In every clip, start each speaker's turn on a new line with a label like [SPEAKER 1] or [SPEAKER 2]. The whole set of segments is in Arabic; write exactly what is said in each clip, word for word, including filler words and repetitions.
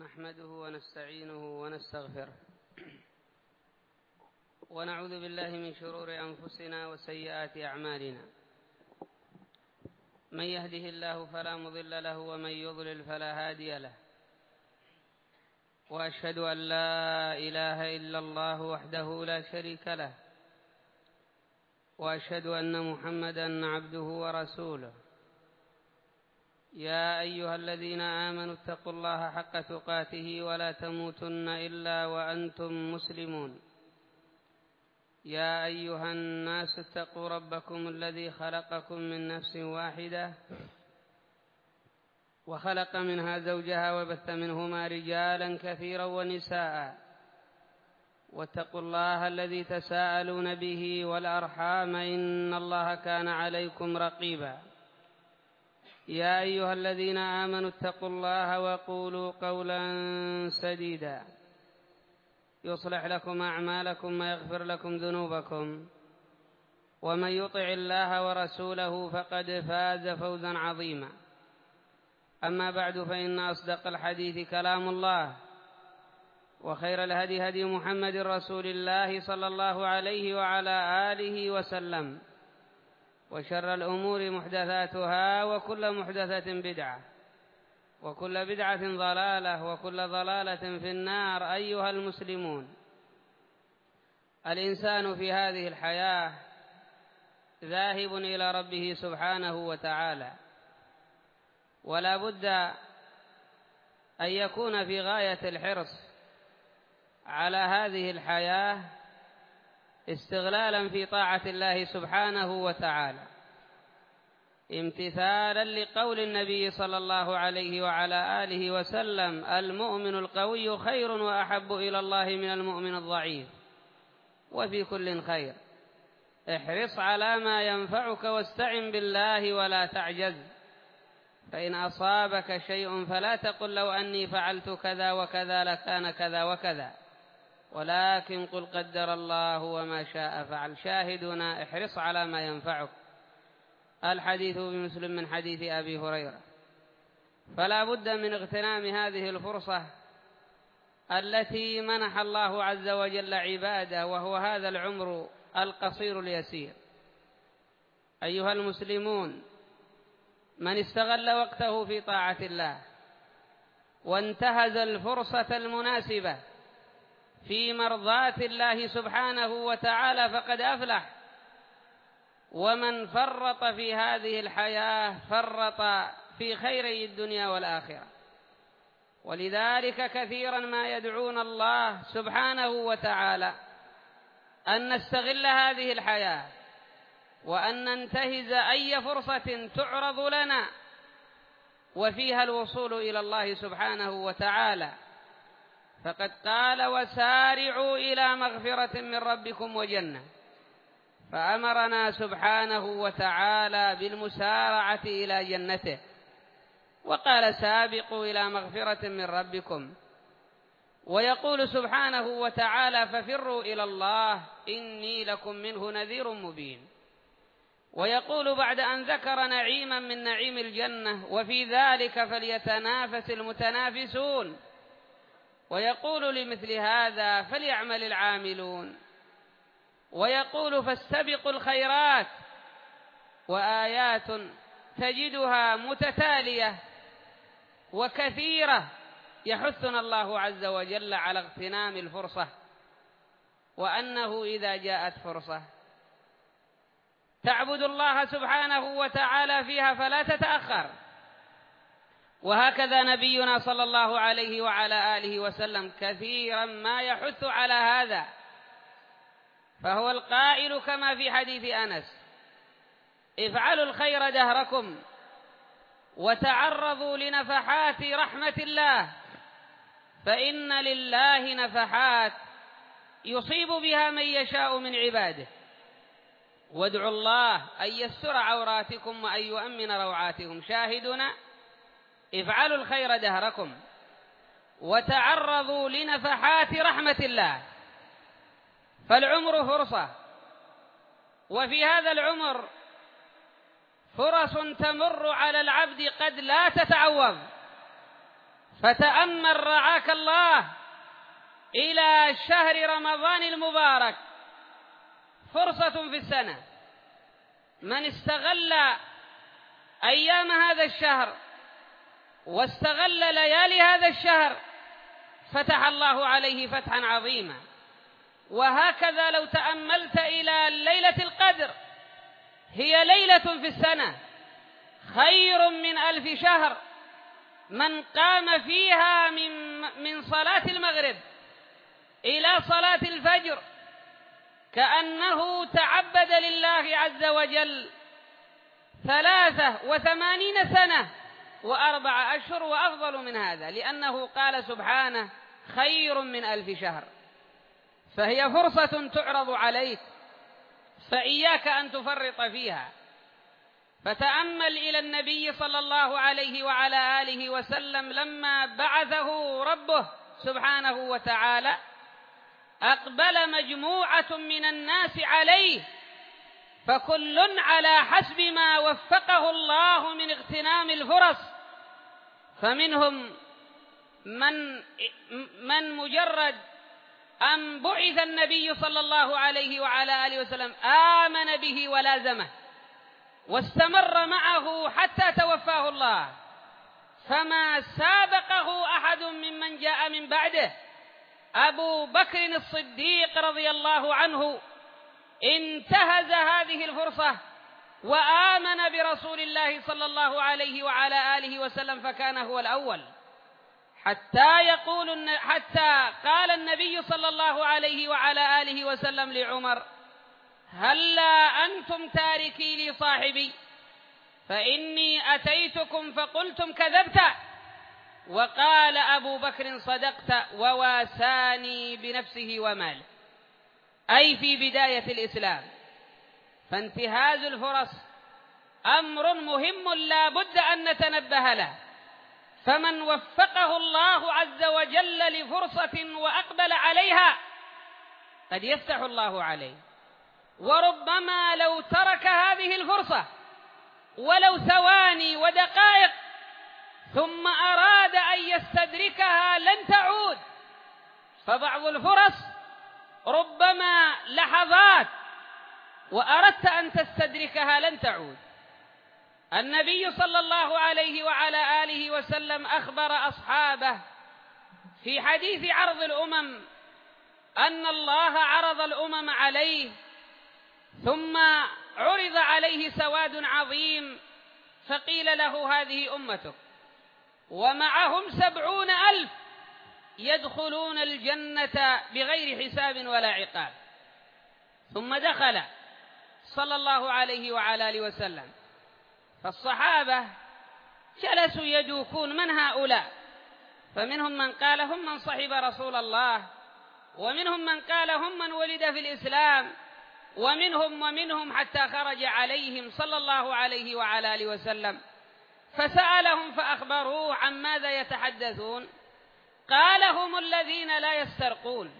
[SPEAKER 1] نحمده ونستعينه ونستغفره ونعوذ بالله من شرور أنفسنا وسيئات أعمالنا. من يهده الله فلا مضل له ومن يضلل فلا هادي له، وأشهد أن لا إله إلا الله وحده لا شريك له، وأشهد أن محمدًا عبده ورسوله. يا أيها الذين آمنوا اتقوا الله حق تقاته ولا تموتن إلا وأنتم مسلمون. يا أيها الناس اتقوا ربكم الذي خلقكم من نفس واحدة وخلق منها زوجها وبث منهما رجالا كثيرا ونساء، واتقوا الله الذي تساءلون به والأرحام إن الله كان عليكم رقيبا. يا أيها الذين آمنوا اتقوا الله وقولوا قولا سديدا يصلح لكم أعمالكم ويغفر لكم ذنوبكم، ومن يطع الله ورسوله فقد فاز فوزا عظيما. أما بعد، فإن أصدق الحديث كلام الله، وخير الهدي هدي محمد رسول الله صلى الله عليه وعلى آله وسلم، وشر الأمور محدثاتها، وكل محدثة بدعة، وكل بدعة ضلالة، وكل ضلالة في النار. أيها المسلمون، الإنسان في هذه الحياة ذاهب إلى ربه سبحانه وتعالى، ولا بد أن يكون في غاية الحرص على هذه الحياة استغلالا في طاعة الله سبحانه وتعالى، امتثالا لقول النبي صلى الله عليه وعلى آله وسلم: المؤمن القوي خير وأحب إلى الله من المؤمن الضعيف، وفي كل خير. احرص على ما ينفعك واستعن بالله ولا تعجز، فإن أصابك شيء فلا تقل لو أني فعلت كذا وكذا لكان كذا وكذا، ولكن قل قدر الله وما شاء فعل. شاهدنا: احرص على ما ينفعك. الحديث بمسلم من حديث أبي هريرة. فلا بد من اغتنام هذه الفرصة التي منح الله عز وجل عباده، وهو هذا العمر القصير اليسير. أيها المسلمون، من استغل وقته في طاعة الله وانتهز الفرصة المناسبة في مرضاة الله سبحانه وتعالى فقد أفلح، ومن فرط في هذه الحياة فرط في خيري الدنيا والآخرة. ولذلك كثيرا ما يدعون الله سبحانه وتعالى أن نستغل هذه الحياة، وأن ننتهز أي فرصة تعرض لنا وفيها الوصول إلى الله سبحانه وتعالى. فقد قال: وسارعوا إلى مغفرة من ربكم وجنة. فأمرنا سبحانه وتعالى بالمسارعة إلى جنته، وقال: سابقوا إلى مغفرة من ربكم. ويقول سبحانه وتعالى: ففروا إلى الله إني لكم منه نذير مبين. ويقول بعد أن ذكر نعيما من نعيم الجنة: وفي ذلك فليتنافس المتنافسون. ويقول: لمثل هذا فليعمل العاملون. ويقول: فاستبقوا الخيرات. وآيات تجدها متتالية وكثيرة يحثنا الله عز وجل على اغتنام الفرصة، وأنه إذا جاءت فرصة تعبد الله سبحانه وتعالى فيها فلا تتأخر. وهكذا نبينا صلى الله عليه وعلى آله وسلم كثيرا ما يحث على هذا، فهو القائل كما في حديث أنس: افعلوا الخير دهركم وتعرضوا لنفحات رحمة الله، فإن لله نفحات يصيب بها من يشاء من عباده، وادعوا الله أن يستر عوراتكم وأن يؤمن روعاتكم. شاهدنا: افعلوا الخير دهركم وتعرضوا لنفحات رحمة الله. فالعمر فرصة، وفي هذا العمر فرص تمر على العبد قد لا تتعوض، فتأمل رعاك الله إلى شهر رمضان المبارك، فرصة في السنة، من استغل أيام هذا الشهر واستغل ليالي هذا الشهر فتح الله عليه فتحا عظيما. وهكذا لو تأملت إلى ليلة القدر، هي ليلة في السنة خير من ألف شهر، من قام فيها من من صلاة المغرب إلى صلاة الفجر كأنه تعبد لله عز وجل ثلاثة وثمانين سنة وأربع أشهر وأفضل من هذا، لأنه قال سبحانه خير من ألف شهر. فهي فرصة تعرض عليك، فإياك أن تفرط فيها. فتأمل إلى النبي صلى الله عليه وعلى آله وسلم لما بعثه ربه سبحانه وتعالى، أقبل مجموعة من الناس عليه، فكل على حسب ما وفقه الله من اغتنام الفرص، فمنهم من من مجرد أن بعث النبي صلى الله عليه وعلى آله وسلم آمن به ولازمه واستمر معه حتى توفاه الله، فما سابقه أحد ممن جاء من بعده. أبو بكر الصديق رضي الله عنه انتهز هذه الفرصة وآمن برسول الله صلى الله عليه وعلى آله وسلم، فكان هو الأول، حتى يقول حتى قال النبي صلى الله عليه وعلى آله وسلم لعمر: هلا أنتم تاركي لي صاحبي، فإني أتيتكم فقلتم كذبت. وقال أبو بكر: صدقت، وواساني بنفسه وماله، أي في بداية الإسلام. فانتهاز الفرص أمر مهم لا بد أن نتنبه له، فمن وفقه الله عز وجل لفرصة وأقبل عليها قد يفتح الله عليه. وربما لو ترك هذه الفرصة ولو ثواني ودقائق ثم أراد أن يستدركها لن تعود، فبعض الفرص ربما لحظات وأردت أن تستدركها لن تعود. النبي صلى الله عليه وعلى آله وسلم أخبر أصحابه في حديث عرض الأمم أن الله عرض الأمم عليه، ثم عرض عليه سواد عظيم، فقيل له: هذه أمتك، ومعهم سبعون ألف يدخلون الجنة بغير حساب ولا عقاب. ثم دخل صلى الله عليه وعلى آله وسلم، فالصحابة جلسوا يدوكون: من هؤلاء؟ فمنهم من قال: هم من صحب رسول الله، ومنهم من قال: هم من ولد في الإسلام، ومنهم ومنهم حتى خرج عليهم صلى الله عليه وعلى آله وسلم، فسألهم فأخبروه عن ماذا يتحدثون. قال: هم الذين لا يسترقون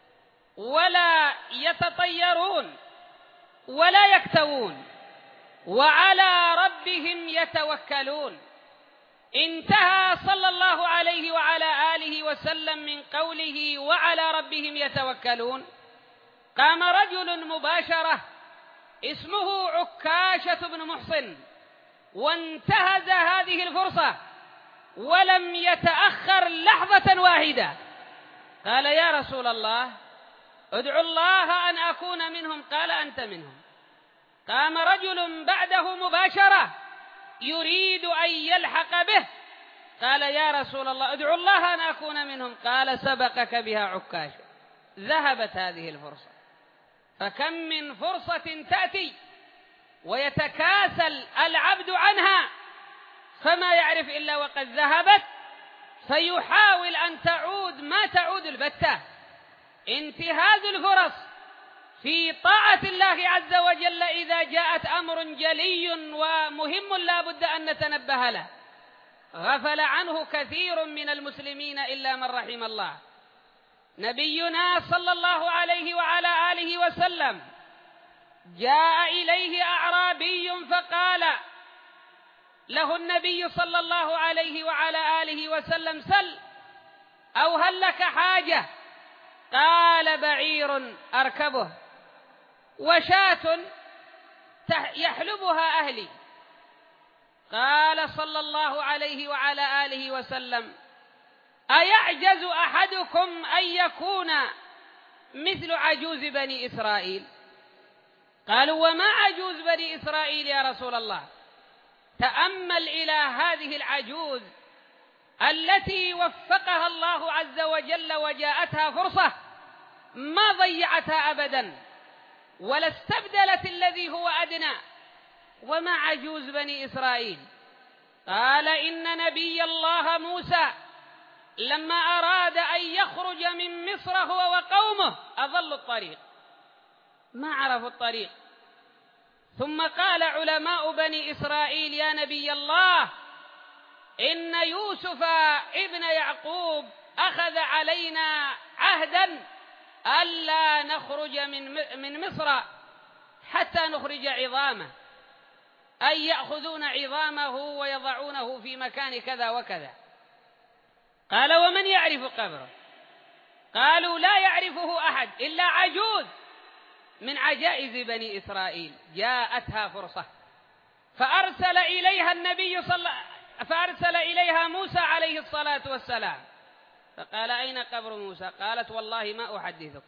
[SPEAKER 1] ولا يتطيرون ولا يكتوون وعلى ربهم يتوكلون. انتهى صلى الله عليه وعلى آله وسلم من قوله وعلى ربهم يتوكلون، قام رجل مباشرة اسمه عكاشة بن محصن وانتهز هذه الفرصة ولم يتأخر لحظة واحدة، قال: يا رسول الله، ادعو الله أن أكون منهم. قال: أنت منهم. قام رجل بعده مباشرة يريد أن يلحق به، قال: يا رسول الله، ادعو الله أن أكون منهم. قال: سبقك بها عكاشة. ذهبت هذه الفرصة. فكم من فرصة تأتي ويتكاسل العبد عنها فما يعرف إلا وقد ذهبت، فيحاول أن تعود ما تعود البتة. انتهاز الفرص في طاعة الله عز وجل إذا جاءت أمر جلي ومهم لا بد أن نتنبه له، غفل عنه كثير من المسلمين إلا من رحم الله. نبينا صلى الله عليه وعلى آله وسلم جاء إليه أعرابي فقال: له النبي صلى الله عليه وعلى آله وسلم: سل، أو هل لك حاجة؟ قال: بعير أركبه وشاة يحلبها أهلي. قال صلى الله عليه وعلى آله وسلم: أيعجز أحدكم أن يكون مثل عجوز بني إسرائيل؟ قالوا: وما عجوز بني إسرائيل يا رسول الله؟ تأمل إلى هذه العجوز التي وفقها الله عز وجل وجاءتها فرصة ما ضيعتها أبدا، ولا استبدلت الذي هو أدنى. وما عجوز بني إسرائيل؟ قال: إن نبي الله موسى لما أراد أن يخرج من مصر هو وقومه أضلوا الطريق، ما عرفوا الطريق. ثم قال علماء بني إسرائيل: يا نبي الله، إن يوسف ابن يعقوب أخذ علينا عهدا ألا نخرج من من مصر حتى نخرج عظامه، أي يأخذون عظامه ويضعونه في مكان كذا وكذا. قال: ومن يعرف قبره؟ قالوا: لا يعرفه أحد إلا عجوز من عجائز بني إسرائيل جاءتها فرصة، فأرسل إليها النبي صلى فأرسل إليها موسى عليه الصلاة والسلام، فقال: أين قبر موسى؟ قالت: والله ما أحدثك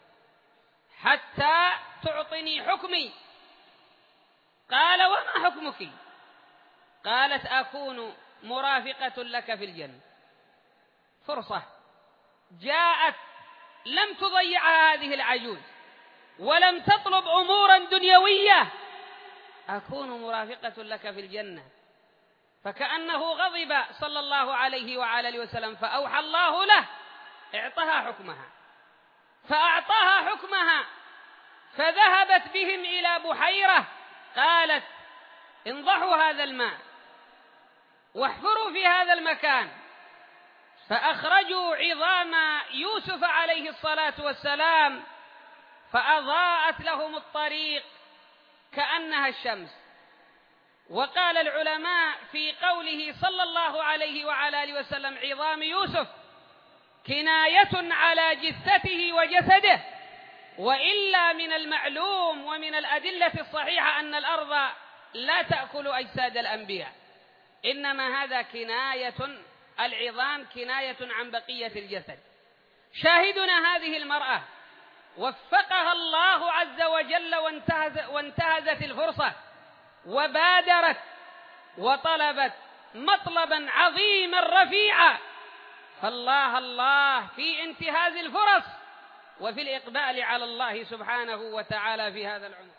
[SPEAKER 1] حتى تعطني حكمي. قال: وما حكمك؟ قالت: أكون مرافقة لك في الجنة. فرصة جاءت لم تضيعها هذه العجوز، ولم تطلب أمورا دنيوية، أكون مرافقة لك في الجنة. فكأنه غضب صلى الله عليه وعلى آله وسلم، فأوحى الله له اعطها حكمها، فأعطاها حكمها، فذهبت بهم إلى بحيرة. قالت: انضحوا هذا الماء واحفروا في هذا المكان، فأخرجوا عظام يوسف عليه الصلاة والسلام، فأضاءت لهم الطريق كأنها الشمس. وقال العلماء في قوله صلى الله عليه وعلى آله وسلم عظام يوسف كناية على جثته وجسده، وإلا من المعلوم ومن الأدلة الصحيحة أن الأرض لا تأكل أجساد الأنبياء، إنما هذا كناية، العظام كناية عن بقية الجسد. شاهدنا هذه المرأة وفقها الله عز وجل وانتهز وانتهزت الفرصة وبادرت وطلبت مطلبا عظيما رفيعا. فالله الله في انتهاز الفرص وفي الإقبال على الله سبحانه وتعالى في هذا العمر.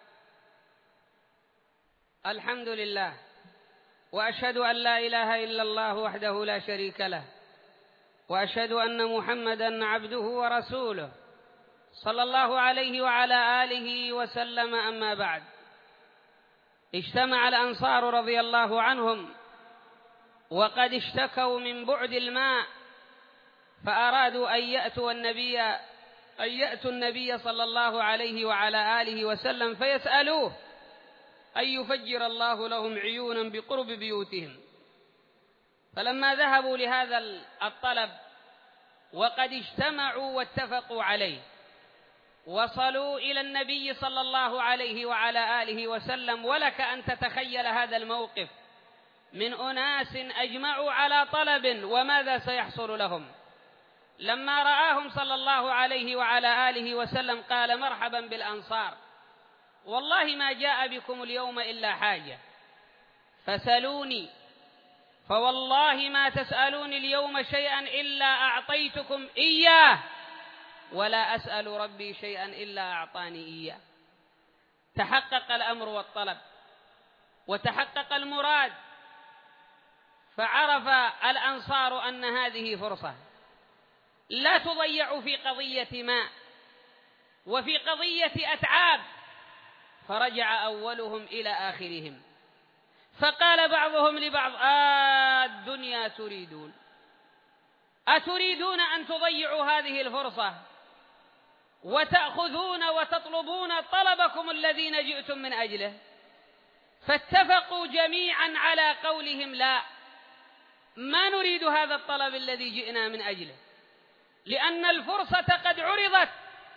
[SPEAKER 1] الحمد لله، وأشهد أن لا إله إلا الله وحده لا شريك له، وأشهد أن محمدا عبده ورسوله صلى الله عليه وعلى آله وسلم. أما بعد، اجتمع الأنصار رضي الله عنهم وقد اشتكوا من بعد الماء، فأرادوا أن يأتوا النبي أن يأتوا النبي صلى الله عليه وعلى آله وسلم فيسألوه أن يفجر الله لهم عيونا بقرب بيوتهم. فلما ذهبوا لهذا الطلب وقد اجتمعوا واتفقوا عليه، وصلوا إلى النبي صلى الله عليه وعلى آله وسلم. ولك أن تتخيل هذا الموقف من أناس أجمعوا على طلب، وماذا سيحصل لهم؟ لما رآهم صلى الله عليه وعلى آله وسلم قال: مرحبا بالأنصار، والله ما جاء بكم اليوم إلا حاجة، فسلوني، فوالله ما تسألوني اليوم شيئا إلا أعطيتكم إياه، ولا أسأل ربي شيئا إلا أعطاني إياه. تحقق الأمر والطلب وتحقق المراد، فعرف الأنصار أن هذه فرصة لا تضيع في قضية ماء وفي قضية أتعاب. فرجع أولهم إلى آخرهم، فقال بعضهم لبعض: آه الدنيا تريدون، أتريدون أن تضيعوا هذه الفرصة وتأخذون وتطلبون طلبكم الذين جئتم من أجله؟ فاتفقوا جميعا على قولهم لا، ما نريد هذا الطلب الذي جئنا من أجله، لأن الفرصة قد عرضت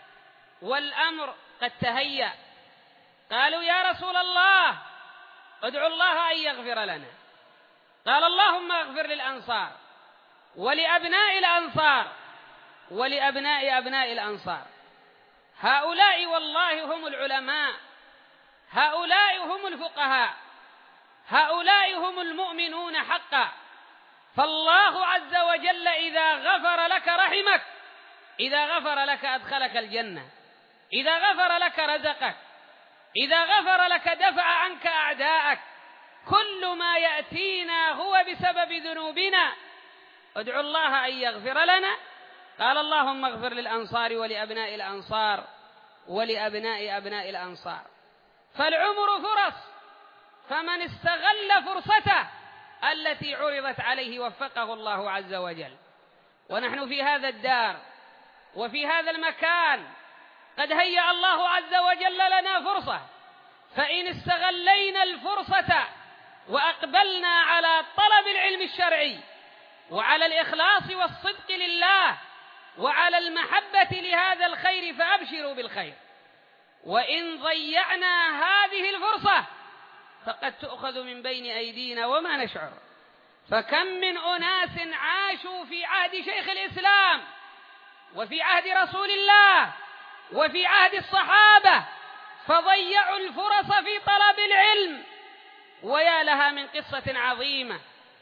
[SPEAKER 1] والأمر قد تهيأ. قالوا يا رسول الله ادعو الله أن يغفر لنا. قال اللهم اغفر للأنصار ولأبناء الأنصار ولأبناء أبناء الأنصار. هؤلاء والله هم العلماء، هؤلاء هم الفقهاء، هؤلاء هم المؤمنون حقا. فالله عز وجل إذا غفر لك رحمك، إذا غفر لك أدخلك الجنة، إذا غفر لك رزقك، إذا غفر لك دفع عنك أعداءك. كل ما يأتينا هو بسبب ذنوبنا. ادعوا الله أن يغفر لنا. قال اللهم اغفر للأنصار ولأبناء الأنصار ولأبناء أبناء الأنصار. فالعمر فرص، فمن استغل فرصته التي عرضت عليه وفقه الله عز وجل. ونحن في هذا الدار وفي هذا المكان قد هيأ الله عز وجل لنا فرصة، فإن استغلينا الفرصة وأقبلنا على طلب العلم الشرعي وعلى الإخلاص والصدق لله وعلى المحبة لهذا الخير فأبشروا بالخير. وإن ضيعنا هذه الفرصة فقد تؤخذ من بين أيدينا وما نشعر. فكم من أناس عاشوا في عهد شيخ الإسلام وفي عهد رسول الله وفي عهد الصحابة فضيعوا الفرص في طلب العلم. ويا لها من قصة عظيمة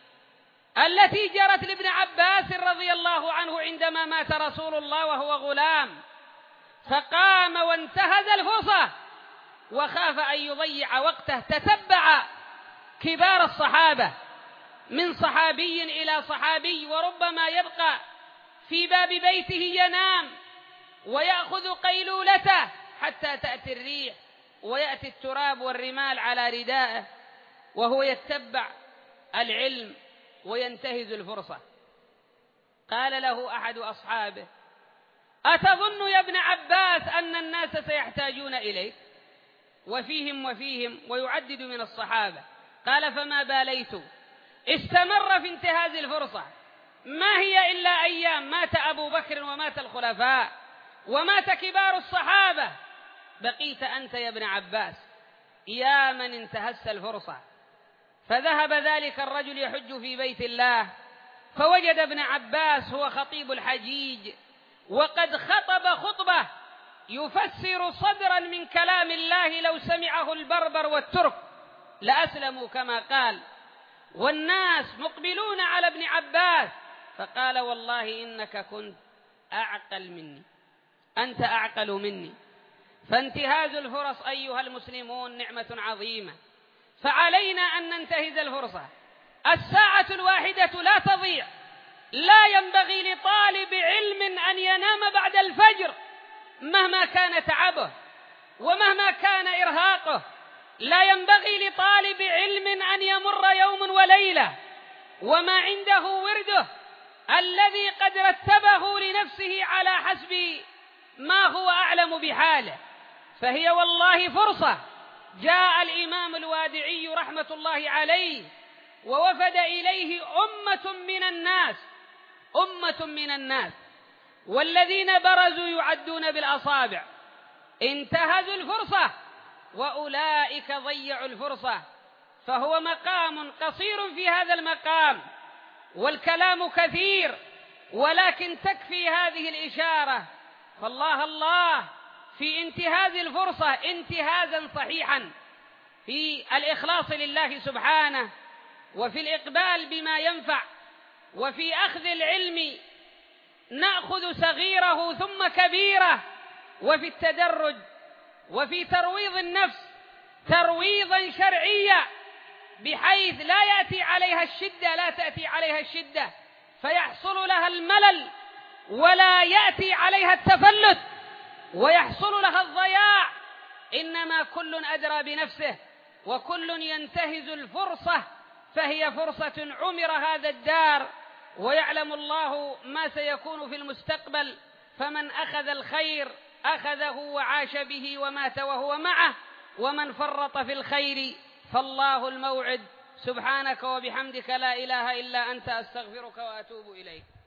[SPEAKER 1] التي جرت لابن عباس رضي الله عنه عندما مات رسول الله وهو غلام، فقام وانتهز الفرصة وخاف أن يضيع وقته. تتبع كبار الصحابة من صحابي إلى صحابي، وربما يبقى في باب بيته ينام ويأخذ قيلولته حتى تأتي الريح ويأتي التراب والرمال على ردائه وهو يتبع العلم وينتهز الفرصة. قال له أحد أصحابه: أتظن يا ابن عباس أن الناس سيحتاجون إليك؟ وفيهم وفيهم ويعدد من الصحابة. قال: فما باليت. استمر في انتهاز الفرصة. ما هي إلا أيام، مات أبو بكر ومات الخلفاء ومات كبار الصحابة، بقيت أنت يا ابن عباس يا من انتهزت الفرصة. فذهب ذلك الرجل يحج في بيت الله فوجد ابن عباس هو خطيب الحجيج وقد خطب خطبة يفسر صدرا من كلام الله لو سمعه البربر والترك لأسلموا كما قال، والناس مقبلون على ابن عباس. فقال: والله إنك كنت أعقل مني، أنت أعقل مني. فانتهاز الفرص أيها المسلمون نعمة عظيمة، فعلينا أن ننتهز الفرصة. الساعة الواحدة لا تضيع. لا ينبغي لطالب علم أن ينام بعد الفجر مهما كان تعبه ومهما كان إرهاقه. لا ينبغي لطالب علم أن يمر يوم وليلة وما عنده ورده الذي قد رتبه لنفسه على حسب ما هو أعلم بحاله. فهي والله فرصة. جاء الإمام الوادعي رحمة الله عليه ووفد إليه أمة من الناس أمة من الناس والذين برزوا يعدون بالأصابع، انتهزوا الفرصة وأولئك ضيعوا الفرصة. فهو مقام قصير في هذا المقام والكلام كثير، ولكن تكفي هذه الإشارة. فالله الله في انتهاز الفرصة انتهازا صحيحا، في الإخلاص لله سبحانه، وفي الإقبال بما ينفع، وفي أخذ العلم نأخذ صغيره ثم كبيره، وفي التدرج، وفي ترويض النفس ترويضا شرعيا بحيث لا يأتي عليها الشدة لا تأتي عليها الشدة فيحصل لها الملل، ولا يأتي عليها التفلت ويحصل لها الضياع. إنما كل أدرى بنفسه وكل ينتهز الفرصة، فهي فرصة عمر هذا الدار ويعلم الله ما سيكون في المستقبل. فمن أخذ الخير أخذه وعاش به ومات وهو معه، ومن فرط في الخير فالله الموعد. سبحانك وبحمدك لا إله إلا أنت، أستغفرك وأتوب إليك.